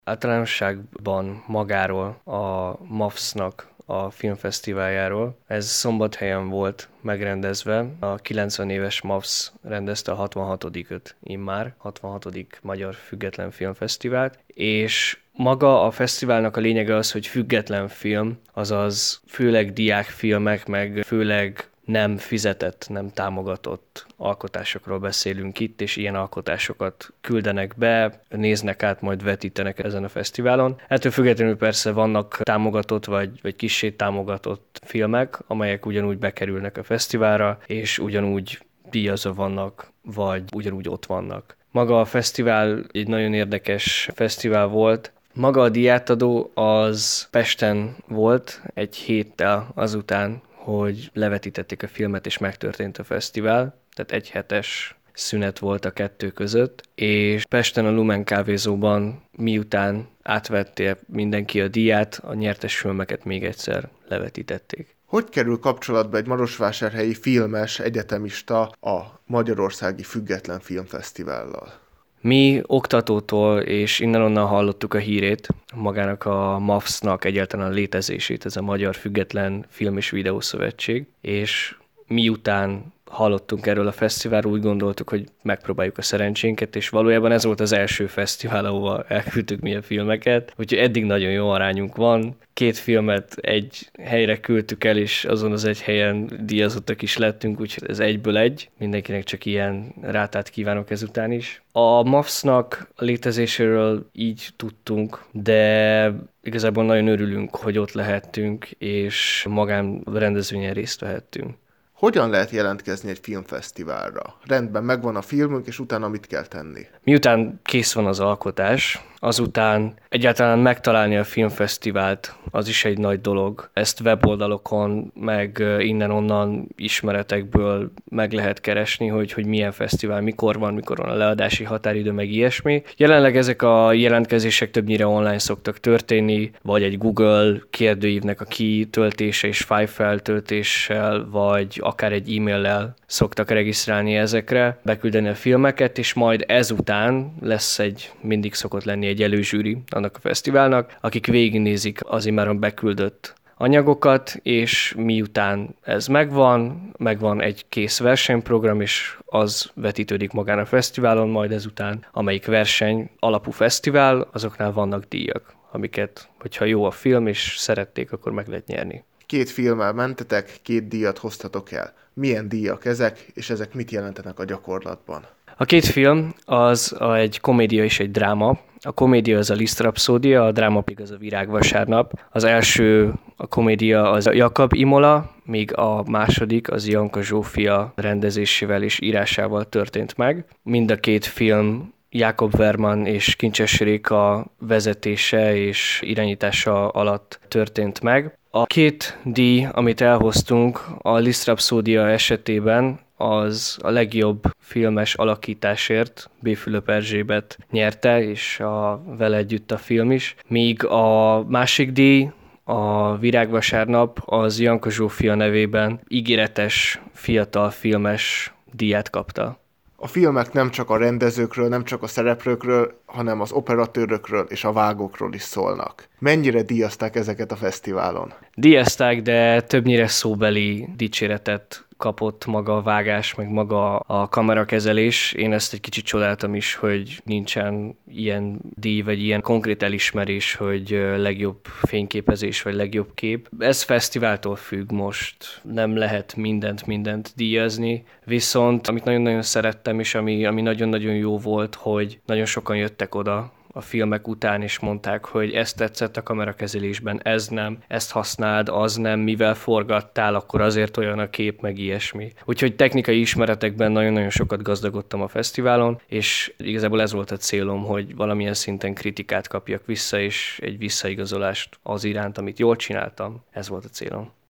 Általánosságban magáról a MAFS-nak a filmfesztiváljáról. Ez Szombathelyen volt megrendezve, a 90 éves MAFS rendezte a 66-öt immár, 66. Magyar Független Filmfesztivált, és maga a fesztiválnak a lényege az, hogy független film, azaz főleg diákfilmek, meg főleg nem fizetett, nem támogatott alkotásokról beszélünk itt, és ilyen alkotásokat küldenek be, néznek át, majd vetítenek ezen a fesztiválon. Ettől függetlenül persze vannak támogatott vagy kissé támogatott filmek, amelyek ugyanúgy bekerülnek a fesztiválra, és ugyanúgy díjazva vannak, vagy ugyanúgy ott vannak. Maga a fesztivál egy nagyon érdekes fesztivál volt. Maga a díjátadó az Pesten volt egy héttel azután, hogy levetítették a filmet, és megtörtént a fesztivál, tehát egy hetes szünet volt a kettő között, és Pesten a Lumen kávézóban, miután átvette mindenki a díját, a nyertes filmeket még egyszer levetítették. Hogy kerül kapcsolatba egy marosvásárhelyi filmes egyetemista a Magyarországi Független Filmfesztivállal? Mi oktatótól és innen-onnan hallottuk a hírét, magának a MAFS-nak egyáltalán a létezését, ez a Magyar Független Film és Videószövetség, és miután hallottunk erről a fesztiválról, úgy gondoltuk, hogy megpróbáljuk a szerencsénket, és valójában ez volt az első fesztivál, ahova elküldtük mi a filmeket, úgyhogy eddig nagyon jó arányunk van. 2 filmet egy helyre küldtük el, és azon az egy helyen díjazottak is lettünk, úgyhogy ez 1-ből 1. Mindenkinek csak ilyen rátát kívánok ezután is. A MAFS-nak a létezéséről így tudtunk, de igazából nagyon örülünk, hogy ott lehettünk, és magán rendezvényen részt vehettünk. Hogyan lehet jelentkezni egy filmfesztiválra? Rendben, megvan a filmünk, és utána mit kell tenni? Miután kész van az alkotás, azután egyáltalán megtalálni a filmfesztivált, az is egy nagy dolog. Ezt weboldalokon, meg innen-onnan ismeretekből meg lehet keresni, hogy milyen fesztivál, mikor van a leadási határidő, meg ilyesmi. Jelenleg ezek a jelentkezések többnyire online szoktak történni, vagy egy Google kérdőívnek a kitöltése és file-feltöltéssel, vagy akár egy e-maillel szoktak regisztrálni ezekre, beküldeni a filmeket, és majd ezután mindig szokott lenni egy előzsűri annak a fesztiválnak, akik végignézik az immáron beküldött anyagokat, és miután ez megvan egy kész versenyprogram, és az vetítődik magán a fesztiválon, majd ezután, amelyik verseny alapú fesztivál, azoknál vannak díjak, amiket, hogyha jó a film, és szerették, akkor meg lehet nyerni. 2 filmmel mentetek, 2 díjat hoztatok el. Milyen díjak ezek, és ezek mit jelentenek a gyakorlatban? A 2 film az egy komédia és egy dráma. A komédia az a Liszt rapszódia, a dráma pedig az a Virágvasárnap. Az első, a komédia az a Jakab Imola, míg a második az Janka Zsófia rendezésével és írásával történt meg. Mind a 2 film Jákob Verman és Kincses Réka vezetése és irányítása alatt történt meg. A 2 díj, amit elhoztunk, a Liszt rapszódia esetében az a legjobb filmes alakításért B. Fülöp Erzsébet nyerte, és vele együtt a film is. Míg a másik díj, a Virágvasárnap, az Janka Zsófia nevében ígéretes fiatal filmes díját kapta. A filmek nem csak a rendezőkről, nem csak a szereplőkről, hanem az operatőrökről és a vágókról is szólnak. Mennyire díjazták ezeket a fesztiválon? Díjazták, de többnyire szóbeli dicséretet kapott maga a vágás, meg maga a kamerakezelés. Én ezt egy kicsit csodáltam is, hogy nincsen ilyen díj, vagy ilyen konkrét elismerés, hogy legjobb fényképezés, vagy legjobb kép. Ez fesztiváltól függ most, nem lehet mindent díjazni, viszont amit nagyon-nagyon szerettem, és ami nagyon-nagyon jó volt, hogy nagyon sokan jöttek oda a filmek után, és mondták, hogy ezt tetszett a kamerakezelésben, ez nem, ezt használd, az nem, mivel forgattál, akkor azért olyan a kép, meg ilyesmi. Úgyhogy technikai ismeretekben nagyon-nagyon sokat gazdagodtam a fesztiválon, és igazából ez volt a célom, hogy valamilyen szinten kritikát kapjak vissza, és egy visszaigazolást az iránt, amit jól csináltam. Ez volt a célom.